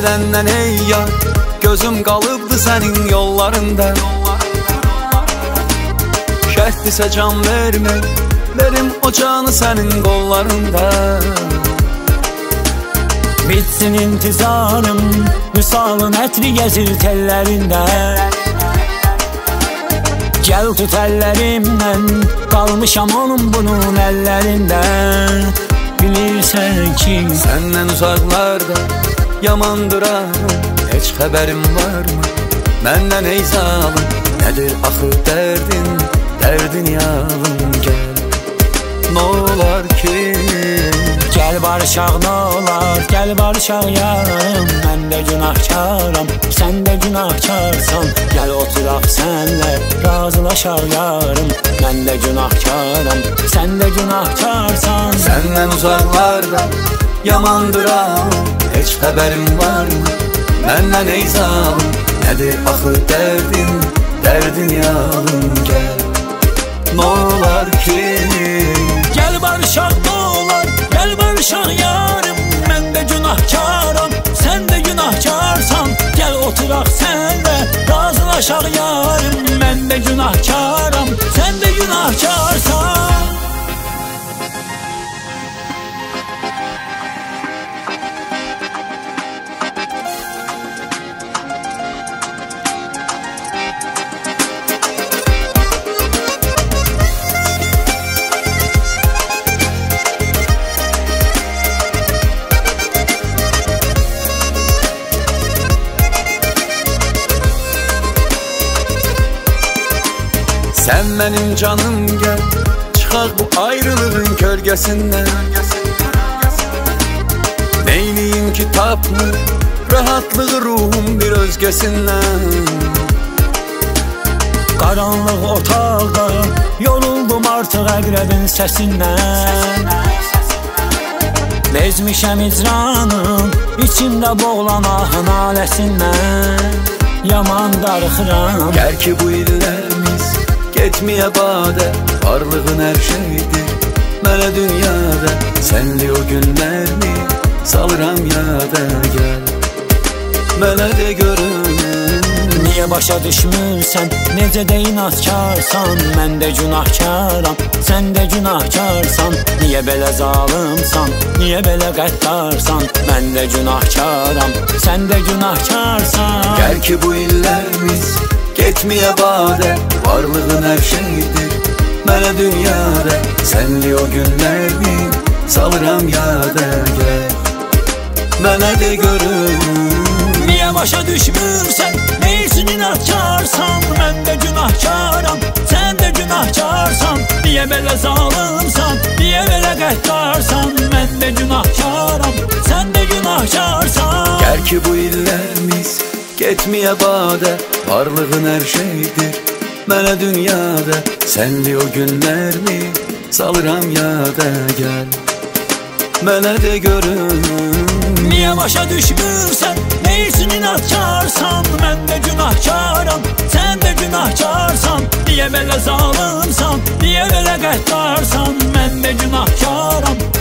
gedəndən ey yar, gözüm qalıbdı sənin yollarında. Şərtdirsə can vermək, verim o canı sənin qollarında. Bitsin intizarım, müsalın ətri gəzir tellərində. Gəl tut əllərimdən, qalmışam onun bunun əllərində. Bilirsən ki, səndən uzaqlarda yamandıram, heç xəbərim varmı? Məndən ey zalım, nədir axı dərdin, dərdin yalım gəl. N'olar ki, gəl barışaq n'olar, gəl barışaq yarım. Mən də günahkaram, sən də günahkarsan. Gəl oturaq sənlə, razılaşaq yarım. Mən də günahkaram, sən də günahkarsan. Səndən uzaqlarda yamandıram, heç xəbərim varmı? Məndən ey zalım, nədir axı dərdin, dərdin yalım gəl. N'olar ki, gəl barışaq n'olar, gəl barışaq yarım. Mən də günahkaram, sən də günahkarsan. Gəl oturaq sənlə, razılaşaq yarım. Mən də günahkaram, sən də günahkarsan. sən mənim canım gəl, çıxaq bu ayrılığın kölgəsindən. Neyliyim ki tapmır rahatlığı ruhum bir özgəsindən. Qaranlıq otaqda yoruldum artıq əqrəbin səsindən. Bezmişəm icranın, içimdə boğulan ahın aləsindən. Yaman darıxıram, gəl ki bu illərimiz getməyə badə, varlığın hər şeydir mənə dünyada. Sənli o günlərimi salıram yada, gəl mənə də görün. Niyə başa düşmürsən, necə də inatkarsan. Mən də günahkaram, sən də günahkarsan. Niyə belə zalımsan, niyə belə qəddarsan. Mən də günahkaram, sən də günahkarsan. Gəl ki bu illərimiz getməyə badə, varlığın hər şeydir mənə dünyada. Sənli o günlərimi salıram yada, gəl mənə də görün. Niyə başa düşmürsən, neysin inatkarsan. Mən də günahkaram, sən də günahkarsan. Niyə belə zalımsan, niyə belə qəddarsan. Mən də günahkaram, sən də günahkarsan. Gəl ki bu illərimiz getməyə badə, varlığın hər şeydir mənə dünyada. Sənli o günlərimi salıram yada, gəl mənə də görün. Niyə başa düşmürsən, neysin inatkarsan. Mən də günahkaram, sən də günahkarsan. Niyə belə zalımsan, niyə belə qəddarsan. Mən də günahkaram,